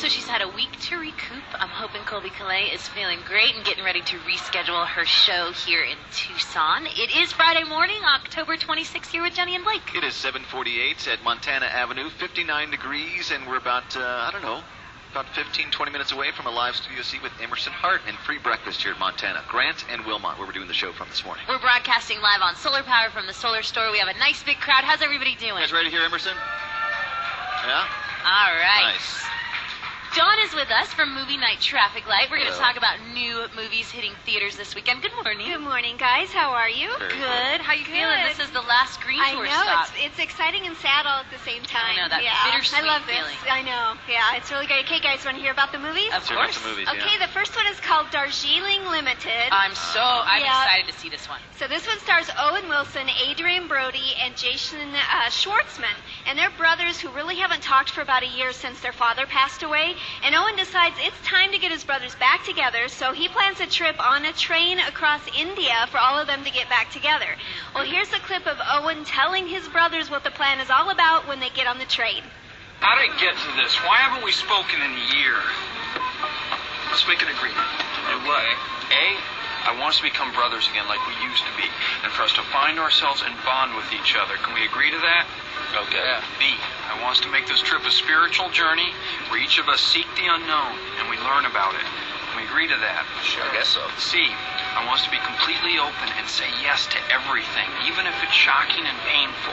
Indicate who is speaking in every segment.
Speaker 1: she's had a week to recoup. I'm hoping Colby Calais is feeling great and getting ready to reschedule her show here in Tucson. It is Friday morning, October 26th, here with Jenny and Blake.
Speaker 2: It is 7:48 at Montana Avenue, 59 degrees, and we're about, about 15, 20 minutes away from a live studio seat with Emerson Hart and free breakfast here at Montana. Grant and Wilmot, where we're doing the show from this morning.
Speaker 1: We're broadcasting live on Solar Power from the Solar Store. We have a nice big crowd. How's everybody doing?
Speaker 2: You guys ready to hear Emerson? Yeah?
Speaker 1: All right.
Speaker 2: Nice.
Speaker 1: Dawn is with us from Movie Night Traffic Light. We're going to
Speaker 2: Hello.
Speaker 1: talk about new movies hitting theaters this weekend. Good morning.
Speaker 3: Good morning, guys. How are you?
Speaker 2: Very
Speaker 1: Good. How you feeling?
Speaker 3: Good.
Speaker 1: This is the last Screen
Speaker 3: I
Speaker 1: Tour
Speaker 3: know.
Speaker 1: stop.
Speaker 3: It's exciting and sad all at the same time.
Speaker 1: I know, that
Speaker 3: yeah.
Speaker 1: bittersweet
Speaker 3: I love this.
Speaker 1: feeling.
Speaker 3: I know. Yeah, it's really great. Okay, guys, want to hear about the movies?
Speaker 1: Of
Speaker 2: Let's hear about
Speaker 1: course.
Speaker 2: some movies,
Speaker 3: Okay,
Speaker 2: yeah.
Speaker 3: the first one is called Darjeeling Limited.
Speaker 1: I'm
Speaker 3: Yeah.
Speaker 1: excited to see this one.
Speaker 3: So this one stars Owen Wilson, Adrian Brody, and Jason Schwartzman. And they're brothers who really haven't talked for about a year since their father passed away. And Owen decides it's time to get his brothers back together, so he plans a trip on a train across India for all of them to get back together. Well, here's a clip of Owen telling his brothers what the plan is all about when they get on the train.
Speaker 4: How did it get to this? Why haven't we spoken in a year? Let's make an agreement. Okay. A, I want us to become brothers again like we used to be, and for us to find ourselves and bond with each other. Can we agree to that? Okay. B, I want us to make this trip a spiritual journey where each of us seek the unknown and we learn about it. Can we agree to that?
Speaker 2: Sure. I guess so.
Speaker 4: C, I want us to be completely open and say yes to everything, even if it's shocking and painful.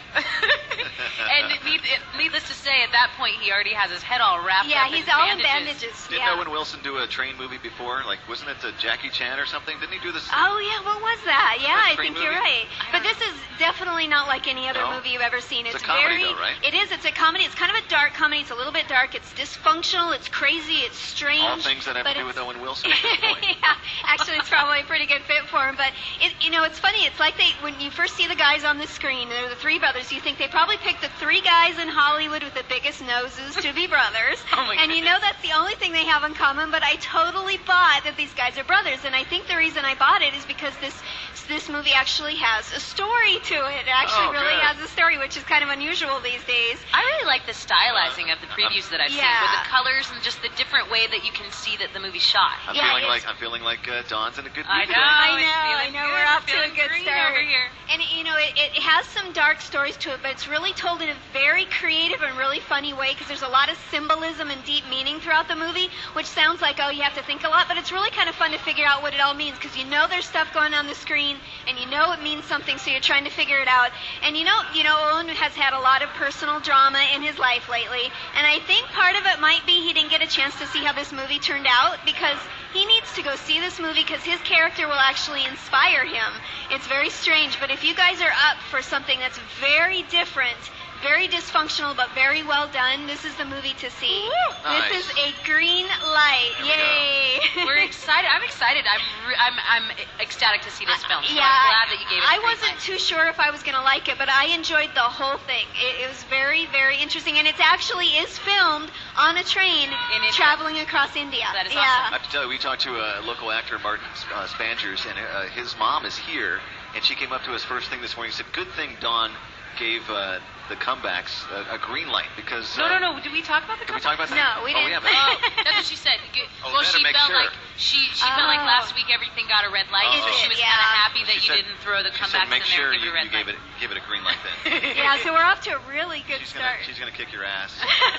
Speaker 1: And needless to say, at that point, he already has his head all wrapped
Speaker 3: Yeah,
Speaker 1: up
Speaker 3: he's
Speaker 1: in
Speaker 3: all in
Speaker 1: bandages.
Speaker 3: bandages.
Speaker 2: Didn't
Speaker 3: Yeah.
Speaker 2: Owen Wilson do a train movie before? Like, wasn't it Jackie Chan or something? Didn't he do this?
Speaker 3: Oh, yeah, what was that? Yeah,
Speaker 2: Like
Speaker 3: I
Speaker 2: Scream
Speaker 3: think you're
Speaker 2: movie?
Speaker 3: right. But this is definitely not like any other
Speaker 2: No?
Speaker 3: movie you've ever seen.
Speaker 2: It's a comedy, though, right?
Speaker 3: It is. It's a comedy. It's kind of a dark comedy. It's a little bit dark. It's dysfunctional. It's crazy. It's strange.
Speaker 2: All things that have
Speaker 3: but
Speaker 2: to do with
Speaker 3: it's-
Speaker 2: Owen Wilson at this point.
Speaker 3: Yeah, actually, it's probably a pretty good fit for him. But it's funny. It's like when you first see the guys on the screen, they're the three brothers. You think they probably picked the three guys in Hollywood with the biggest noses to be brothers.
Speaker 1: Oh, my
Speaker 3: and you know
Speaker 1: goodness.
Speaker 3: that's the only thing they have in common. But I totally bought that these guys are brothers, and I think the reason I bought it is because this movie actually has a story to it. It actually
Speaker 2: Oh,
Speaker 3: really
Speaker 2: good.
Speaker 3: has a story, which is kind of unusual these days.
Speaker 1: I really like the stylizing of the previews that I've seen,
Speaker 3: Yeah.
Speaker 1: with the colors and just the different way that you can see that the movie's shot.
Speaker 2: I'm
Speaker 3: Yeah,
Speaker 2: feeling like Dawn's in a good mood
Speaker 1: I
Speaker 2: today.
Speaker 1: know.
Speaker 3: I
Speaker 1: it's
Speaker 3: know.
Speaker 1: feeling
Speaker 3: We're
Speaker 1: good,
Speaker 3: off to a
Speaker 1: feeling
Speaker 3: good
Speaker 1: green
Speaker 3: start
Speaker 1: over here.
Speaker 3: And it has some dark stories to it, but it's really told in a very creative and really funny way because there's a lot of symbolism and deep meaning throughout the movie, which sounds like, oh, you have to think a lot, but it's really kind of fun to figure out what it all means because you know there's stuff going on the screen and you know it means something, so you're trying to figure it out. And you know, Owen has had a lot of personal drama in his life lately, and I think part of it might be he didn't get a chance to see how this movie turned out because he needs to go see this movie because his character will actually inspire him. It's very strange, but if you guys are up for something that's very different, very dysfunctional, but very well done, this is the movie to see.
Speaker 2: Nice.
Speaker 3: This is a green light.
Speaker 2: Here we
Speaker 3: Yay!
Speaker 1: We're excited. I'm excited. I'm ecstatic to see this film. So
Speaker 3: Yeah,
Speaker 1: I'm glad that you gave it a
Speaker 3: I
Speaker 1: green
Speaker 3: wasn't
Speaker 1: light.
Speaker 3: too sure if I was going to like it, but I enjoyed the whole thing. It was very, very interesting, and it actually is filmed on a train
Speaker 1: In India.
Speaker 3: traveling across India.
Speaker 1: That is
Speaker 3: yeah.
Speaker 1: awesome.
Speaker 2: I have to tell you, we talked to a local actor, Martin Spangers, and his mom is here, and she came up to us first thing this morning and said, good thing Dawn gave the comebacks a green light because...
Speaker 1: No. Did we talk about the
Speaker 2: Did we talk about that?
Speaker 3: No, we
Speaker 2: Oh,
Speaker 3: didn't.
Speaker 2: we haven't.
Speaker 1: Oh, that's what she said.
Speaker 2: Oh,
Speaker 1: Well,
Speaker 2: then
Speaker 1: she
Speaker 2: to make
Speaker 1: felt
Speaker 2: sure.
Speaker 1: like she felt like
Speaker 3: Oh.
Speaker 1: last week everything got a red light,
Speaker 2: Oh.
Speaker 1: so she was
Speaker 3: Yeah.
Speaker 1: kind of happy that
Speaker 2: She
Speaker 1: you
Speaker 2: said-
Speaker 1: didn't throw the
Speaker 2: She
Speaker 1: comebacks
Speaker 2: said, make
Speaker 1: in there
Speaker 2: sure
Speaker 1: and give
Speaker 2: you
Speaker 1: it a red
Speaker 2: gave
Speaker 1: light.
Speaker 2: give it a green light then.
Speaker 3: Yeah, so we're off to a really good
Speaker 2: She's
Speaker 3: start.
Speaker 2: gonna kick your ass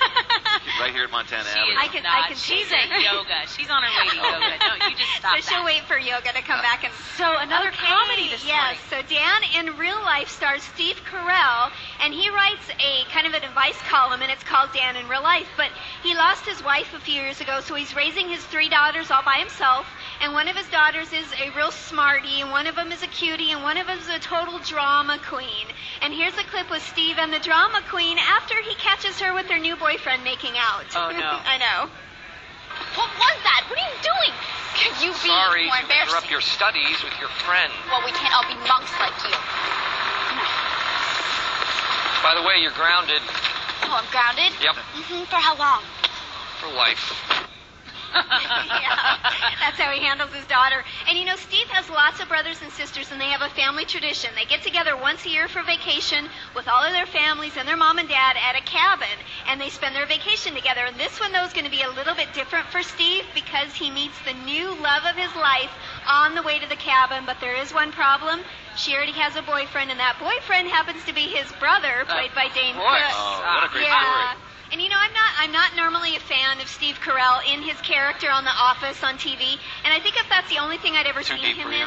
Speaker 2: right here at Montana
Speaker 1: She
Speaker 2: Avenue.
Speaker 1: is
Speaker 3: I can
Speaker 1: not.
Speaker 3: see
Speaker 1: She's
Speaker 3: her.
Speaker 1: at yoga. She's on her way to yoga. Don't you just stop
Speaker 3: So she'll
Speaker 1: that.
Speaker 3: wait for yoga to come back and.
Speaker 1: So another comedy this
Speaker 3: yes.
Speaker 1: morning.
Speaker 3: So Dan in real life stars Steve Carell, and he writes a kind of an advice column, and it's called Dan in Real Life. But he lost his wife a few years ago, so he's raising his three daughters all by himself. And one of his daughters is a real smarty, and one of them is a cutie, and one of them is a total drama queen. And here's a clip with Steve and the drama queen after he catches her with her new boyfriend making out.
Speaker 1: Oh, no.
Speaker 3: I know.
Speaker 5: What was that? What are you doing? Could you be
Speaker 4: Sorry
Speaker 5: more
Speaker 4: to interrupt
Speaker 5: embarrassing?
Speaker 4: your studies with your friend.
Speaker 5: Well, we can't all be monks like you.
Speaker 4: By the way, you're grounded
Speaker 5: Oh, I'm grounded?
Speaker 4: Yep.
Speaker 5: For how long?
Speaker 4: for life.
Speaker 3: Yeah, that's how he handles his daughter. And you know, Steve has lots of brothers and sisters, and they have a family tradition. They get together once a year for vacation with all of their families and their mom and dad at a cabin, and they spend their vacation together. And this one, though, is going to be a little bit different for Steve because he meets the new love of his life on the way to the cabin. But there is one problem. She already has a boyfriend, and that boyfriend happens to be his brother, played by Dane Cook.
Speaker 2: Oh, what a great story.
Speaker 3: And you know, I'm not normally a fan of Steve Carell in his character on The Office on TV, and I think if that's the only thing I'd ever
Speaker 2: Too
Speaker 3: seen
Speaker 2: deep
Speaker 3: him
Speaker 2: for you?
Speaker 3: in,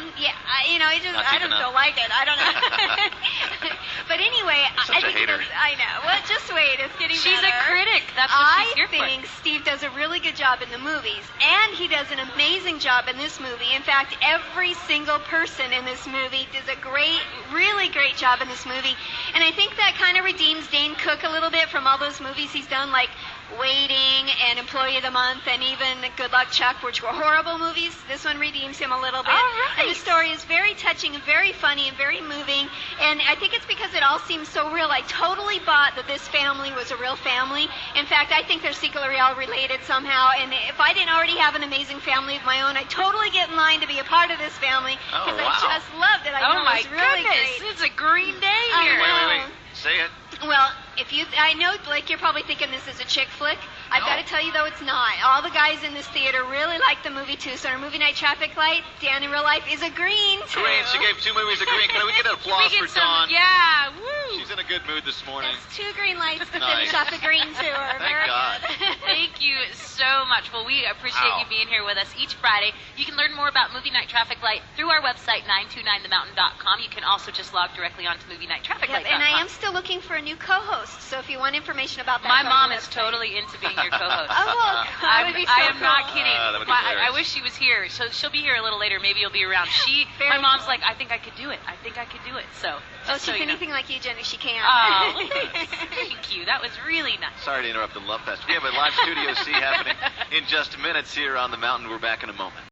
Speaker 3: I just don't like it. I don't know. But anyway,
Speaker 2: Such
Speaker 3: I
Speaker 2: a
Speaker 3: think
Speaker 2: hater.
Speaker 3: I know. Well, just wait, it's getting
Speaker 1: She's
Speaker 3: better.
Speaker 1: a critic. That's what
Speaker 3: I
Speaker 1: she's here for.
Speaker 3: think Steve does a really good job in the movies, and he does an amazing job in this movie. In fact, every single person in this movie does a really great job in this movie. And I think that kind of redeems Dane Cook a little bit from all those movies he's done, like Waiting and Employee of the Month and even Good Luck Chuck, which were horrible movies. This one redeems him a little bit.
Speaker 1: All right.
Speaker 3: And the story is very touching and very funny and very moving. And I think it's because it all seems so real. I totally bought that this family was a real family. In fact, I think they're secretly all related somehow. And if I didn't already have an amazing family of my own, I'd totally get in line to be a part of this family.
Speaker 2: Oh,
Speaker 3: Because
Speaker 2: wow.
Speaker 3: I just loved it. I
Speaker 1: Oh
Speaker 3: thought
Speaker 1: my
Speaker 3: it was really
Speaker 1: goodness,
Speaker 3: great.
Speaker 1: it's a Green Day
Speaker 3: I
Speaker 1: here.
Speaker 3: know.
Speaker 2: Wait. Say it.
Speaker 3: Well, I know, Blake, you're probably thinking this is a chick flick. I've
Speaker 2: No.
Speaker 3: got to tell you, though, it's not. All the guys in this theater really like the movie, too. So our movie night traffic light, Dan in real life, is a green, too.
Speaker 2: Green. She gave 2 movies a green. Can we get an applause
Speaker 1: We
Speaker 2: for
Speaker 1: get some,
Speaker 2: Dawn?
Speaker 1: yeah, woo.
Speaker 2: She's in a good mood this morning.
Speaker 3: That's 2 green lights to
Speaker 2: Nice.
Speaker 3: finish off the green tour.
Speaker 2: Thank
Speaker 3: Very
Speaker 2: God.
Speaker 3: good.
Speaker 1: Thank you so much. Well, we appreciate
Speaker 2: Wow.
Speaker 1: you being here with us each Friday. You can learn more about Movie Night Traffic Light through our website, 929themountain.com. You can also just log directly onto movieNightTrafficLight.com.
Speaker 3: Yep, and I am still looking for a new co-host. So if you want information about that,
Speaker 1: My
Speaker 3: go to
Speaker 1: mom
Speaker 3: the
Speaker 1: is
Speaker 3: website.
Speaker 1: totally into being your co-host.
Speaker 3: Oh, well, that would be so
Speaker 1: I am not
Speaker 3: cool.
Speaker 1: kidding.
Speaker 2: that would be
Speaker 1: I
Speaker 2: hilarious.
Speaker 1: wish she was here. She'll be here a little later. Maybe you'll be around.
Speaker 3: Very
Speaker 1: My mom's
Speaker 3: cool.
Speaker 1: like, I think I could do it. I think I could do it. So,
Speaker 3: Oh,
Speaker 1: just so
Speaker 3: she's
Speaker 1: you know.
Speaker 3: anything like you, Jenny. She can.
Speaker 1: Oh, thank you. That was really nice.
Speaker 2: Sorry to interrupt the Love Fest. We have a live Studio C happening in just minutes here on the mountain. We're back in a moment.